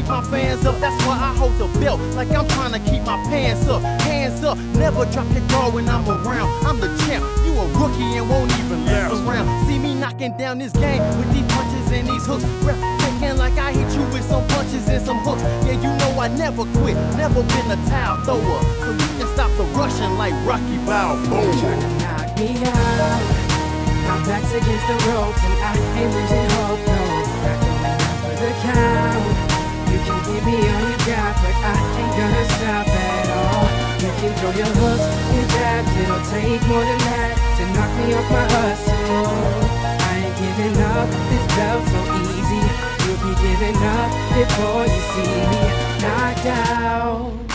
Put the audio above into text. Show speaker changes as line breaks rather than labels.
my fans up, that's why I hold the belt like I'm trying to keep my pants up. Hands up, never drop your guard when I'm around. I'm the champ, you a rookie and won't even mess around. See me knocking down this game with these punches and these hooks. Taking like I hit you with some punches and some hooks. Yeah, you know I never quit, never been a towel thrower. So you can stop the rushing like Rocky Balboa.
Trying to knock me out, my back's against the ropes and I ain't losing hope, no. Not going out for the count. You can give me all you got, but I ain't gonna stop at all. You can throw your hooks, your jabs, it'll take more than that to knock me off my hustle. I ain't giving up, this belt so easy. You'll be giving up before you see me knocked out.